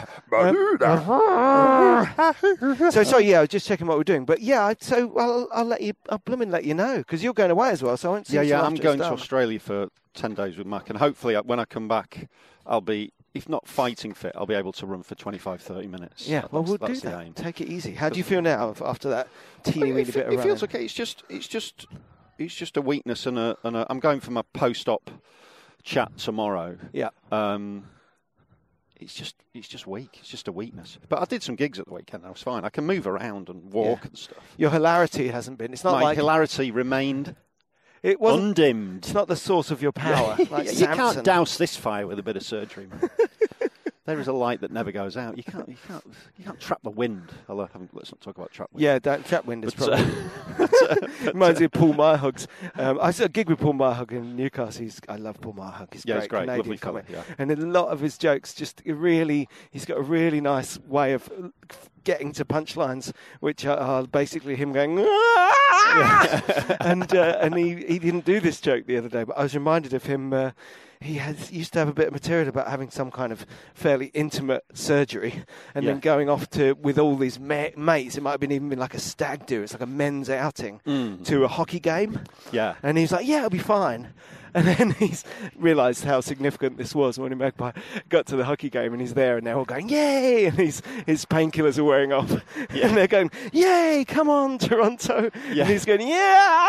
so yeah, I was just checking what we're doing. But yeah, I'll let you. I'll blooming let you know because you're going away as well. So I won't see you. Yeah. I'm going to Australia for 10 days with Mac, and hopefully when I come back, I'll be, if not fighting fit, I'll be able to run for 25-30 minutes. Yeah, well, we'll do that. Aim. Take it easy. How do you feel now after that teeny weeny bit of running? It feels okay. It's just a weakness and a. I'm going for my post-op chat tomorrow. Yeah. It's just weak. It's just a weakness. But I did some gigs at the weekend. I was fine. I can move around and walk and stuff. Your hilarity hasn't been. It's not my like hilarity remained. It wasn't undimmed. It's not the source of your power. Like you can't douse this fire with a bit of surgery. There is a light that never goes out. You can't trap the wind. Although let's not talk about trap wind. Yeah, trap wind is probably. Reminds me of Paul Meyerhog. I saw a gig with Paul Meyerhog in Newcastle. I love Paul Meyerhog. He's great. Canadian Lovely comic. fella, yeah. And a lot of his jokes, he's got a really nice way of getting to punchlines, which are basically him going, and he didn't do this joke the other day, but I was reminded of him. He used to have a bit of material about having some kind of fairly intimate surgery and then going off with all these mates. It might have even been like a stag do. It's like a men's outing to a hockey game. Yeah. And he's like, it'll be fine. And then he's realised how significant this was when Magpie got to the hockey game and he's there and they're all going, yay! And his painkillers are wearing off. Yeah. And they're going, yay, come on, Toronto. Yeah. And he's going, yeah!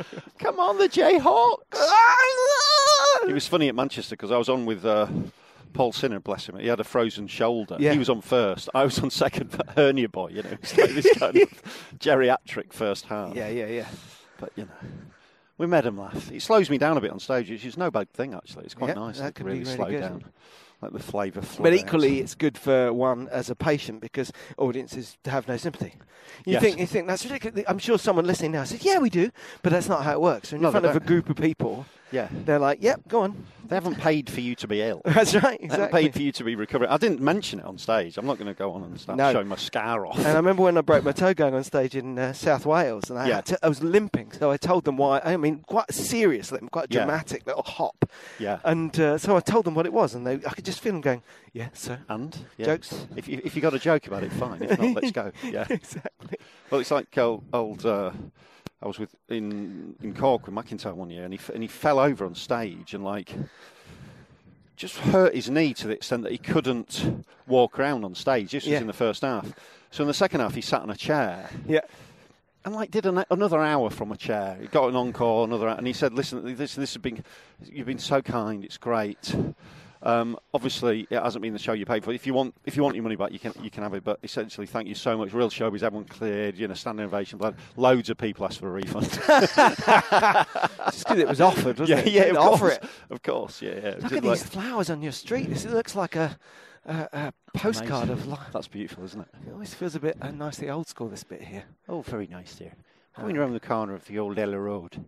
Come on, the Jayhawks! It was funny at Manchester because I was on with Paul Sinner, bless him, he had a frozen shoulder. Yeah. He was on first. I was on second, but hernia boy, you know. It's like this kind of geriatric first half. Yeah. But, you know, we made him laugh. It slows me down a bit on stage, which is no bad thing, actually. It's quite nice that to can really be really slow good. down. Like the flavour flow. But equally, it's good for one as a patient because audiences have no sympathy. You think that's ridiculous. I'm sure someone listening now says, "Yeah, we do," but that's not how it works. When you're in front of a group of people, they're like, "Yep, go on." They haven't paid for you to be ill. That's right. Exactly. They haven't paid for you to be recovering. I didn't mention it on stage. I'm not going to go on and start showing my scar off. And I remember when I broke my toe going on stage in South Wales, and I was limping. So I told them why. I mean, quite a serious limp, quite a dramatic little hop. Yeah. And so I told them what it was, and I could just feel them going, "Yeah, sir." And jokes. If you got a joke about it, fine. If not, let's go. Yeah, exactly. Well, it's like old. I was in Cork with McIntyre one year, and he fell over on stage and just hurt his knee to the extent that he couldn't walk around on stage. This was in the first half. So in the second half, he sat on a chair. Yeah. And did another hour from a chair. He got an encore, another hour, and he said, "Listen, this has been, you've been so kind. It's great. Obviously, it hasn't been the show you paid for. If you want your money back, you can have it. But essentially, thank you so much. Real showbiz, everyone cleared. Standing ovation. Loads of people asked for a refund. Just because it was offered, wasn't it? Yeah, offer it. Of course, yeah. Look at these flowers on your street. It looks like a postcard of life. That's beautiful, isn't it? It always feels a bit nicely old school, this bit here. Oh, very nice there. Coming around the corner of the old Ella Road.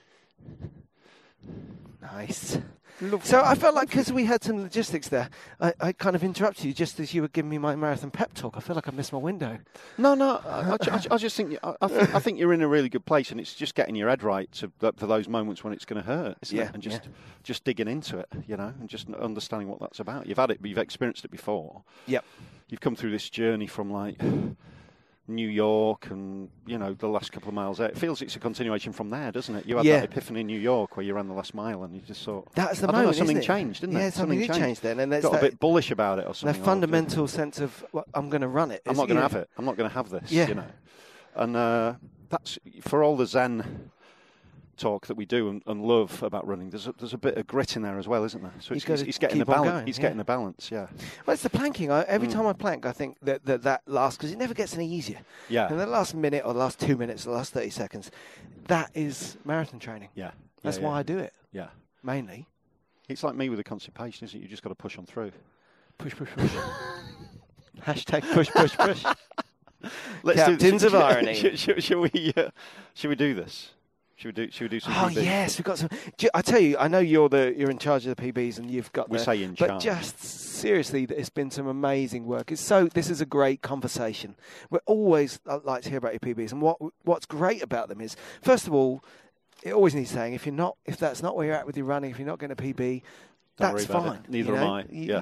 Nice. So I felt like because we had some logistics there, I kind of interrupted you just as you were giving me my marathon pep talk. I feel like I missed my window. No. I just think I think you're in a really good place, and it's just getting your head right for those moments when it's going to hurt, isn't it? And just digging into it, and just understanding what that's about. You've had it, you've experienced it before. Yep. You've come through this journey from New York and, the last couple of miles there. It feels it's a continuation from there, doesn't it? You had that epiphany in New York where you ran the last mile and you just thought... That's the moment, something isn't it? changed, didn't it? Yeah, something did change then. And got a bit bullish about it or something. The fundamental sense of, I'm going to run it. I'm not going to have it. I'm not going to have this, And that's, for all the Zen talk that we do and love about running, there's a bit of grit in there as well, isn't there? So it's getting the balance. It's getting the balance, yeah. Well, it's the planking. Every time I plank, I think that last, because it never gets any easier. Yeah. And the last minute or the last 2 minutes, the last 30 seconds, that is marathon training. Yeah. That's why I do it. Yeah. Mainly. It's like me with the constipation, isn't it? You just got to push on through. Push. Hashtag push. Let's Captains of irony. Shall we do this? Should we do some PBs? Oh, yes, we've got some. I tell you, I know you're in charge of the PBs and you've got We say in charge. But just seriously, it's been some amazing work. This is a great conversation. We always like to hear about your PBs, and what's great about them is, first of all, it always needs saying, if that's not where you're at with your running, if you're not getting a PB, that's fine. Neither am I. Yeah.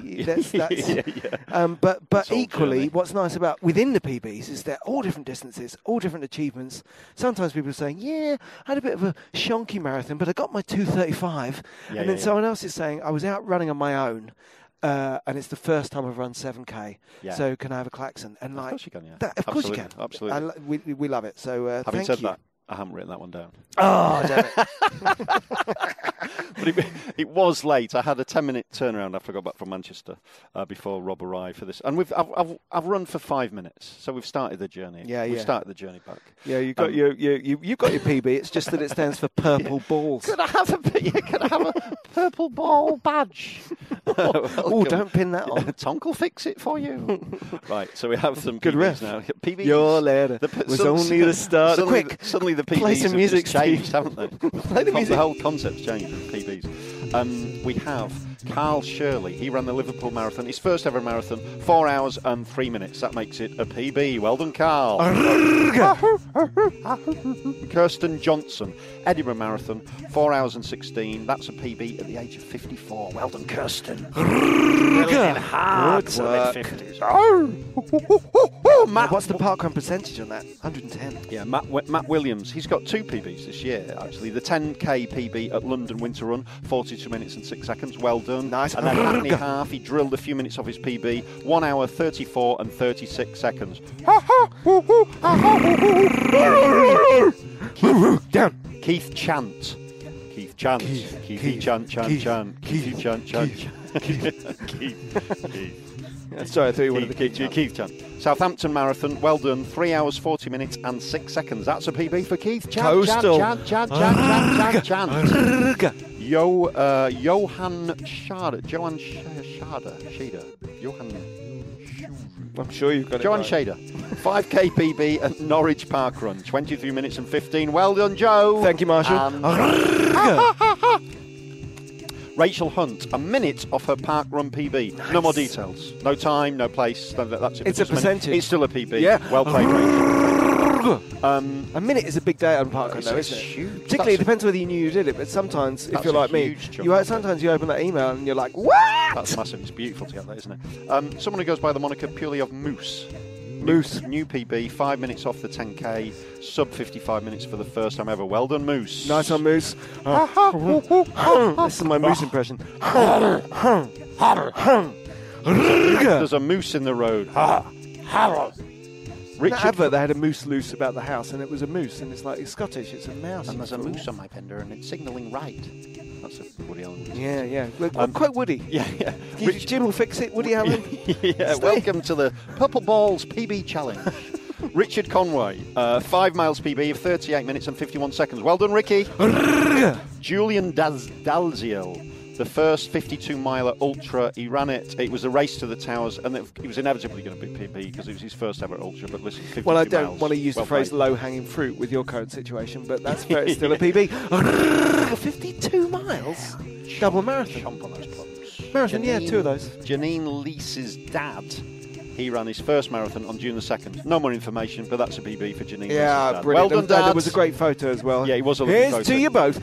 But equally, what's nice about within the PBs is they're all different distances, all different achievements. Sometimes people are saying, "Yeah, I had a bit of a shonky marathon, but I got my 2:35," and then someone else is saying, "I was out running on my own." And it's the first time I've run 7K, so can I have a klaxon? And of course you can, Of course you can. Absolutely. We love it. So having thank said you. that, I haven't written that one down. Oh, damn it. But it was late. I had a 10-minute turnaround after I got back from Manchester before Rob arrived for this. And I've run for 5 minutes, so we've started the journey. We've started the journey back. Yeah, you've got your PB. It's just that it stands for purple balls. Could I have a purple ball badge? Oh, don't pin that on. Tonk will fix it for you. Right, so we have some good PBs riff now. PBs. Your letter was only the start. Suddenly the PBs play some music, have changed, haven't they? Play the music. The whole concept's changed with PBs. We have Carl Shirley. He ran the Liverpool Marathon. His first ever marathon, 4 hours and 3 minutes. That makes it a PB. Well done, Carl. Kirsten Johnson, Edinburgh Marathon, 4 hours and 16. That's a PB at the age of 54. Well done, Kirsten. Hard work. What's the parkrun percentage on that? 110. Yeah, Matt Williams. He's got 2 PBs this year, actually. The 10K PB at London Winter Run, 42 minutes and 6 seconds. Well done. Nice. And then Hackney Half, he drilled a few minutes off his PB, 1 hour, 34 and 36 seconds. Keith Chant. Keith. Sorry, I thought you wanted the Keith Chan. Southampton Marathon, well done. 3 hours, 40 minutes and 6 seconds. That's a PB for Keith Chan. Coastal. Chan. Johan Schade. I'm sure you've got it Johan right. Shader. 5K PB at Norwich Park Run. 23 minutes and 15. Well done, Joe. Thank you, Marshall. Rachel Hunt, a minute off her park run PB. Nice. No more details. No time, no place. That's it. It's a percentage. It's still a PB. Yeah. Well played, Rachel. A minute is a big day on park run, though, isn't it? Huge. Particularly, it depends whether you knew you did it, but sometimes, if you're like me, sometimes you open that email and you're like, what? That's massive. It's beautiful to get that, isn't it? Someone who goes by the moniker purely of Moose. New PB, 5 minutes off the 10K, sub 55 minutes for the first time ever. Well done, Moose. Nice one, Moose. This is my Moose impression. There's a moose in the road. Richard, that advert, they had a moose loose about the house, and it was a moose, and it's like, it's Scottish, it's a mouse. And there's a moose on my fender, and it's signalling right. That's a Woody Allen. Yeah. Quite Woody. Yeah. Jim will fix it, Woody Allen. Yeah, welcome to the Purple Balls PB Challenge. Richard Conway, 5 miles PB of 38 minutes and 51 seconds. Well done, Ricky. Julian Dalziel. The first 52-miler ultra, he ran it. It was a race to the towers, and it was inevitably going to be PB because it was his first ever ultra. But listen, 52 well, I don't miles, want to use the phrase low-hanging fruit with your current situation, but that's fair. It's still a PB. 52 miles, double marathon. Chomp on those plums. Marathon, yeah, 2 of those. Janine Leese's dad. He ran his first marathon on June the 2nd. No more information, but that's a PB for Janine. Yeah, brilliant. Well done, Dad. There was a great photo as well. Yeah, it was a lovely photo. Here's to you both.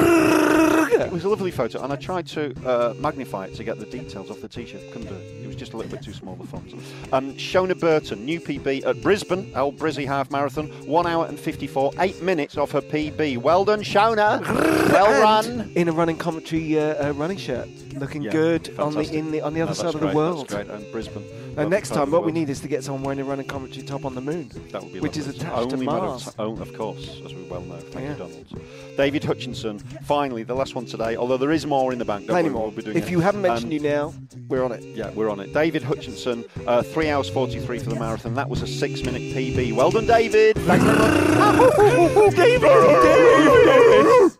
It was a lovely photo, and I tried to magnify it to get the details off the T-shirt. Couldn't do it. It was just a little bit too small, the font. Shona Burton, new PB at Brisbane, Old Brizzy Half Marathon, 1 hour and 54, 8 minutes off her PB. Well done, Shona. Well run. In a running commentary running shirt, looking good fantastic. on the other side of the world. That's great. And Brisbane. And next time, what we need is to get someone wearing a running commentary top on the moon. That would be which lovely. Is attached to Mars. Of course, as we well know. Thank you, Donald. David Hutchinson, finally, the last one today, although there is more in the bank. Plenty more. If you haven't mentioned you now, we're on it. Yeah, we're on it. David Hutchinson, 3 hours 43 for the marathon. That was a 6-minute PB. Well done, David. Thanks very much. David!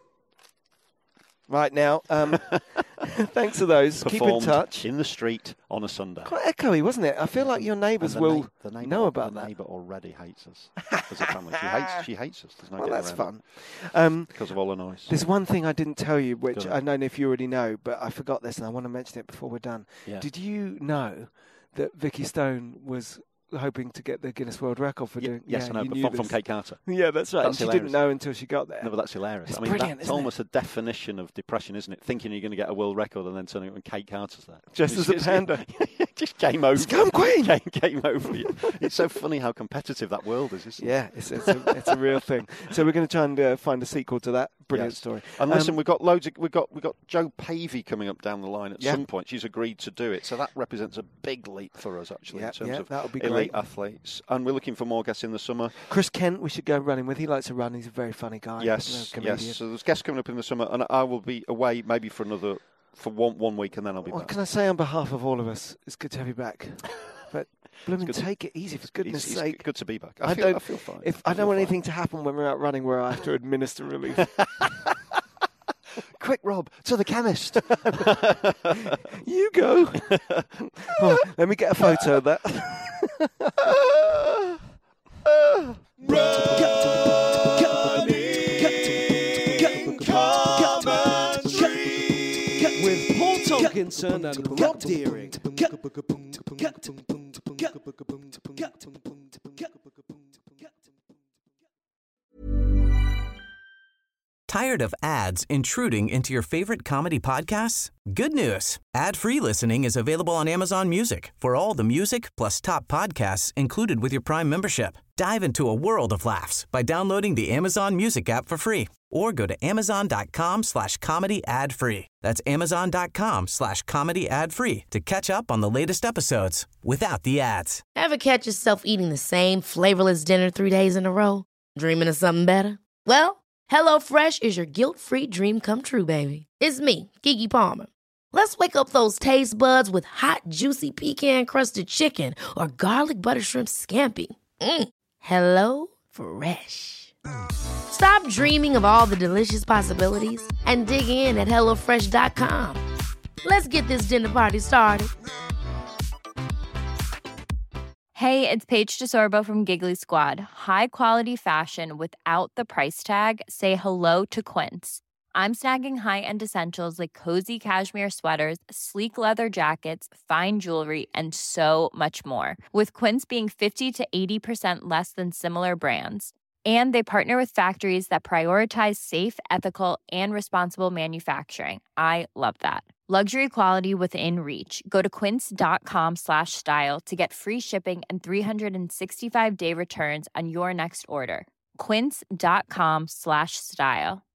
Right now, thanks to those. Keep in touch. In the street on a Sunday. Quite echoey, wasn't it? I feel like your neighbours will know about that. The neighbour already hates us as a family. She hates us. There's no well, that's fun. Because of all the noise. There's one thing I didn't tell you, which I don't know if you already know, but I forgot this, and I want to mention it before we're done. Yeah. Did you know that Vicky Stone was hoping to get the Guinness World Record for doing... Yes, I know, but from Kate Carter. Yeah, that's right. She didn't know until she got there. No, but that's hilarious. It's brilliant, that's almost a definition of depression, isn't it? Thinking you're going to get a world record and then turning up when Kate Carter's there. Just as a panda. Just game over. Scum Queen! Game over you. It's so funny how competitive that world is, isn't it? Yeah, it's a real thing. So we're going to try and find a sequel to that. Brilliant story. And listen, we've got we've got Jo Pavey coming up down the line at some point. She's agreed to do it, so that represents a big leap for us actually in terms of elite athletes. And we're looking for more guests in the summer. Chris Kent, we should go running with. He likes to run. He's a very funny guy. Yes. So there's guests coming up in the summer, and I will be away maybe for one week, and then I'll be back. Can I say on behalf of all of us, it's good to have you back. But blooming take it easy, for goodness' sake. It's good to be back. I feel fine. I don't want anything to happen when we're out running where I have to administer relief. Quick, Rob, to the chemist. You go. Let me get a photo of that. With Paul Tomkinson and Rob Deering. Tired of ads intruding into your favorite comedy podcasts? Good news. Ad-free listening is available on Amazon Music for all the music plus top podcasts included with your Prime membership. Dive into a world of laughs by downloading the Amazon Music app for free or go to amazon.com/comedy ad-free. That's amazon.com/comedy ad-free to catch up on the latest episodes without the ads. Ever catch yourself eating the same flavorless dinner 3 days in a row? Dreaming of something better? Well, HelloFresh is your guilt-free dream come true, baby. It's me, Keke Palmer. Let's wake up those taste buds with hot, juicy pecan-crusted chicken or garlic butter shrimp scampi. Hello Fresh. Stop dreaming of all the delicious possibilities and dig in at HelloFresh.com. Let's get this dinner party started. Hey, it's Paige DeSorbo from Giggly Squad. High quality fashion without the price tag. Say hello to Quince. I'm snagging high-end essentials like cozy cashmere sweaters, sleek leather jackets, fine jewelry, and so much more. With Quince being 50 to 80% less than similar brands. And they partner with factories that prioritize safe, ethical, and responsible manufacturing. I love that. Luxury quality within reach. Go to quince.com/style to get free shipping and 365-day returns on your next order. Quince.com/style.